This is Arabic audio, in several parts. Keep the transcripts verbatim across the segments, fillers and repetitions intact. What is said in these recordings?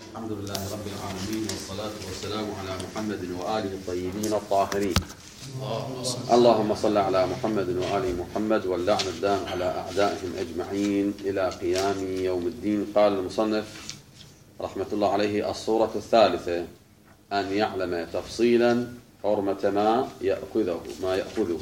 الحمد لله رب العالمين والصلاة والسلام على محمد وآله الطيبين الطاهرين. اللهم صل على محمد وآل محمد واللعن الدام على أعدائهم أجمعين إلى قيام يوم الدين. قال المصنف رحمة الله عليه: الصورة الثالثة أن يعلم تفصيلا حرمة ما يأخذه ما يأخذه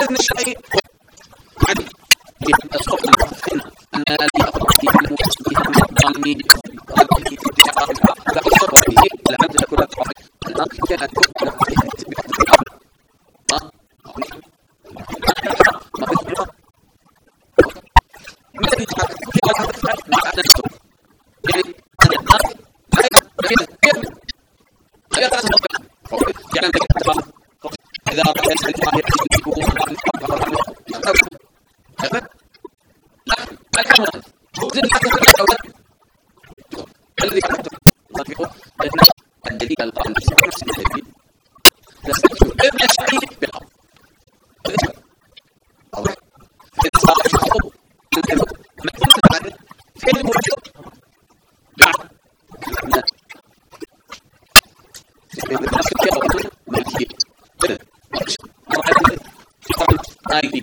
هذا من الشيء عن الصف المحسن أن الذي أخذ فيه المسلمين من الظالمين وفي انتشار فأصبر به لعد كل الطرف النار كانت كل فيها تبقى ما في الجرة ما في الجرة ما في الجرة يعني النار غير غير يعني إذا رأيت الإمام يكتب لا لا كمان زين حتى في الأول الذي كان يطبقه أن الدليل القرآن نفس الدليل نستخدم ابن شيء بالأرض أو إذا صار الحب ما كنت بعد في الموجود بعد ما في بدل هذه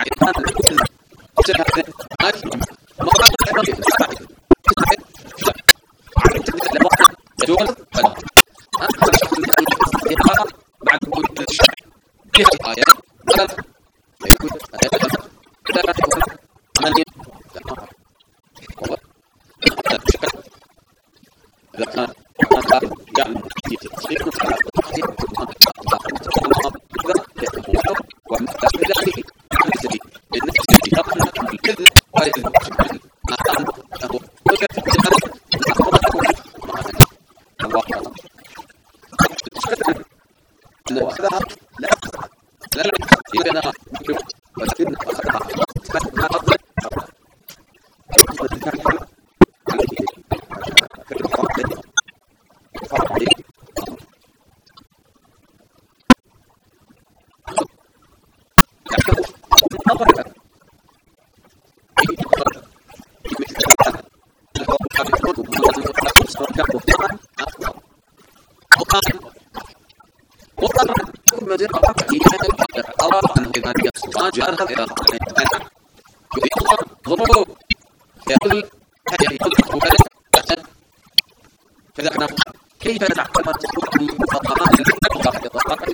كيف تعتبر المفاهمات المفاهمات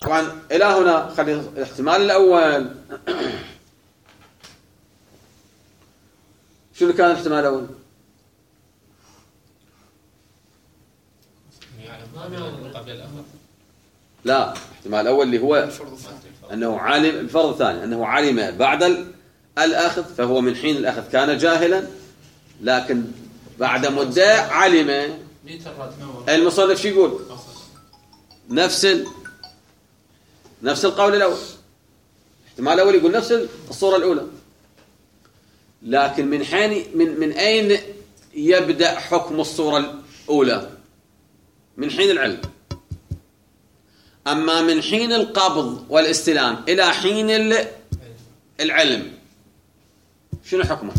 طبعا إلى هنا خلي الاحتمال الأول. شنو كان الاحتمال الأول؟ لا، الاحتمال الأول اللي هو أنه عالم، الفرض الثاني أنه علم بعد الأخذ، فهو من حين الأخذ كان جاهلا، لكن بعد مدة علم. المصنف شو يقول؟ نفس ال... نفس القول الأول. الاحتمال الأول يقول نفس الصورة الأولى، لكن من حين من من أين يبدأ حكم الصورة الأولى؟ من حين العلم. أما من حين القبض والاستلام إلى حين العلم شنو حكمه؟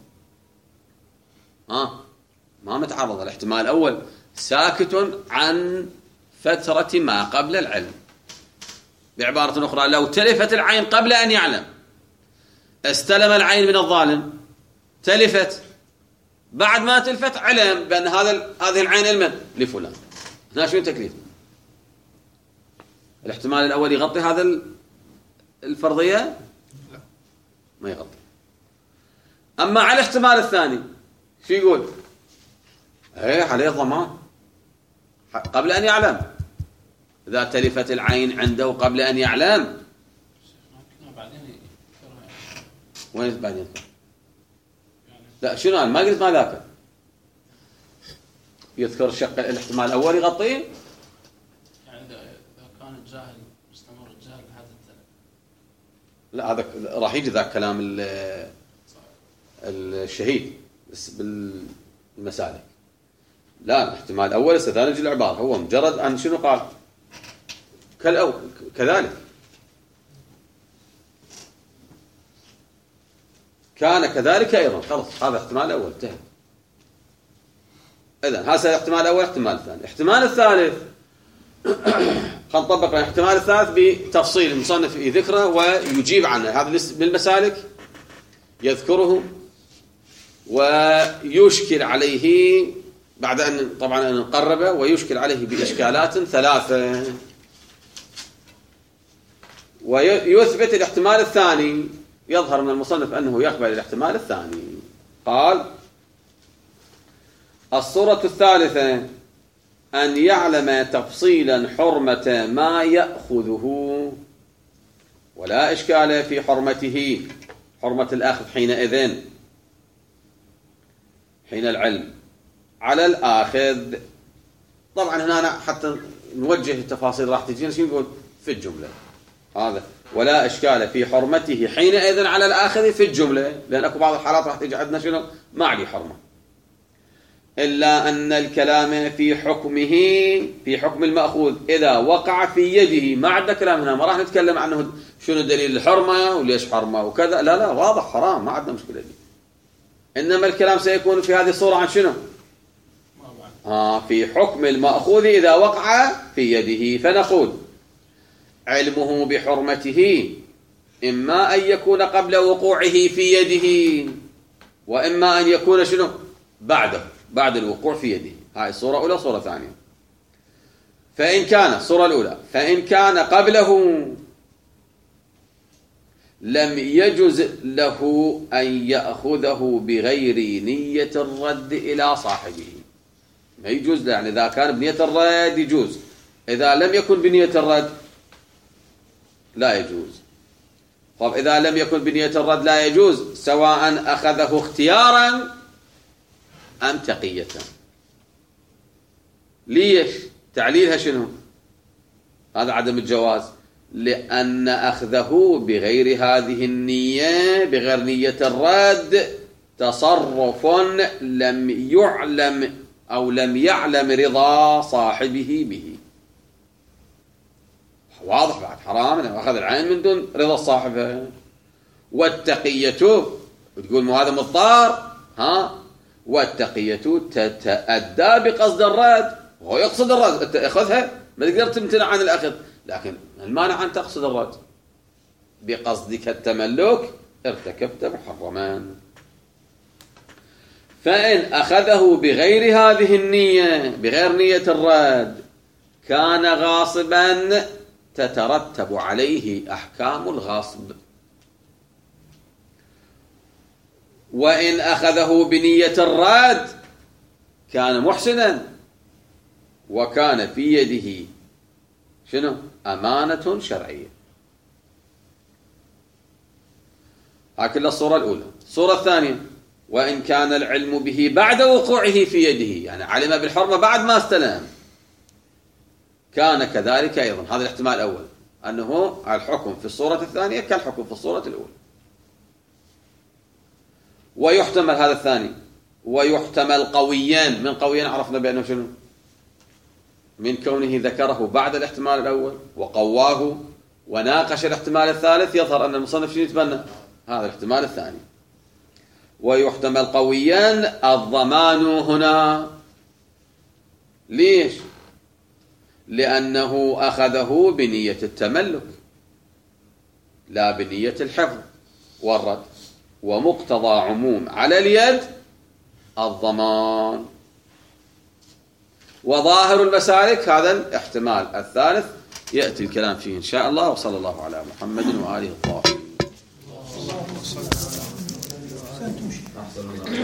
آه ما متعرض. الاحتمال الأول ساكت عن فترة ما قبل العلم. بعبارة أخرى، لو تلفت العين قبل أن يعلم، استلم العين من الظالم، تلفت، بعد ما تلفت علم بأن هذا هذه العين المن لفلان. هنا شنو التكليف؟ الاحتمال الأول يغطي هذا الفرضية؟ لا، ما يغطي. أما على الاحتمال الثاني شو يقول؟ ايه عليه الضمان قبل أن يعلم. إذا تلفت العين عنده قبل أن يعلم، وين بعدين؟ لا شنو أنا ما قلت ما ذاك يذكر الشق الاحتمال الأول يغطيه. يعني إذا كان الجاهل مستمر الجاهل لهذا التلف، لا هذا راح يجي ذاك كلام الشهيد بالمسالك. لا الاحتمال الأول استثناء نجي العبارة هو مجرد أن شنو قال كالأول كذلك كان كذلك أيضا، خلص هذا احتمال الأول انتهى. إذن هذا الاحتمال الأول. احتمال الثاني، الاحتمال الثالث خلينا نطبق الاحتمال الثالث بتفصيل المصنف يذكره ويجيب عنه. هذا بالمسالك يذكره ويشكل عليه بعد أن طبعا أن نقربه، ويشكل عليه بإشكالات ثلاثة، ويثبت الاحتمال الثاني. يظهر من المصنف أنه يقبل الاحتمال الثاني. قال: الصورة الثالثة أن يعلم تفصيلا حرمة ما يأخذه، ولا إشكال في حرمته، حرمة الأخذ حينئذ حين العلم على الآخذ. طبعا هنا حتى نوجه التفاصيل راح تجينا شو نقول في الجملة هذا، ولا إشكال في حرمته حينئذ على الآخذ في الجملة، لأن أكو بعض الحالات راح تجي عندنا شنو ما عليه حرمة، إلا أن الكلام في حكمه في حكم المأخوذ إذا وقع في يده. ما عندنا كلام هنا، ما راح نتكلم عنه شنو دليل الحرمة وليش حرمة وكذا، لا لا واضح حرام، ما عندنا مشكلة دي. إنما الكلام سيكون في هذه الصورة عن شنو؟ آه في حكم المأخوذ إذا وقع في يده. فنقول علمه بحرمته إما أن يكون قبل وقوعه في يده، وإما أن يكون شنو بعده بعد الوقوع في يده. هاي الصورة أولى. صورة ثانية، فإن كان الصورة الأولى فإن كان قبله لم يجز له أن يأخذه بغير نية الرد إلى صاحبه. ما يجوز له، يعني إذا كان بنية الرد يجوز، إذا لم يكن بنية الرد لا يجوز. طب إذا لم يكن بنية الرد لا يجوز، سواء أخذه اختيارا أم تقية. ليش؟ تعليلها شنو؟ هذا عدم الجواز، لأن أخذه بغير هذه النية، بغير نية الرد، تصرف لم يعلم أو لم يعلم رضا صاحبه به. واضح بعد حرام أنه أخذ العين من دون رضا صاحبه. والتقية تقول مو هذا مضطر، ها، والتقية تتأدى بقصد الرد، وهو يقصد الرد، تأخذها ما تقدر تمتنع عن الأخذ، لكن المانع أن تقصد الرد. بقصدك التملك ارتكبت محرما. فإن أخذه بغير هذه النية، بغير نية الرد، كان غاصبا تترتب عليه أحكام الغصب. وإن أخذه بنية الرد كان محسنا وكان في يده شنو؟ أمانة شرعية. هكذا الصورة الأولى. الصورة الثانية: وإن كان العلم به بعد وقوعه في يده، يعني علم بالحرمة بعد ما استلم، كان كذلك أيضا. هذا الاحتمال الأول، أنه الحكم في الصورة الثانية كالحكم في الصورة الأولى. ويحتمل هذا الثاني، ويحتمل قويان. من قويان عرفنا بأنه شنو؟ من كونه ذكره بعد الاحتمال الأول وقواه وناقش الاحتمال الثالث، يظهر أن المصنف شنو يتبنى؟ هذا الاحتمال الثاني. ويحتمل قويان الضمان هنا. ليش؟ لأنه أخذه بنية التملك لا بنية الحفظ والرد، ومقتضى عموم على اليد الضمان. وظاهر المسالك هذا الاحتمال الثالث يأتي الكلام فيه إن شاء الله. وصلى الله على محمد وآله الطاهرين.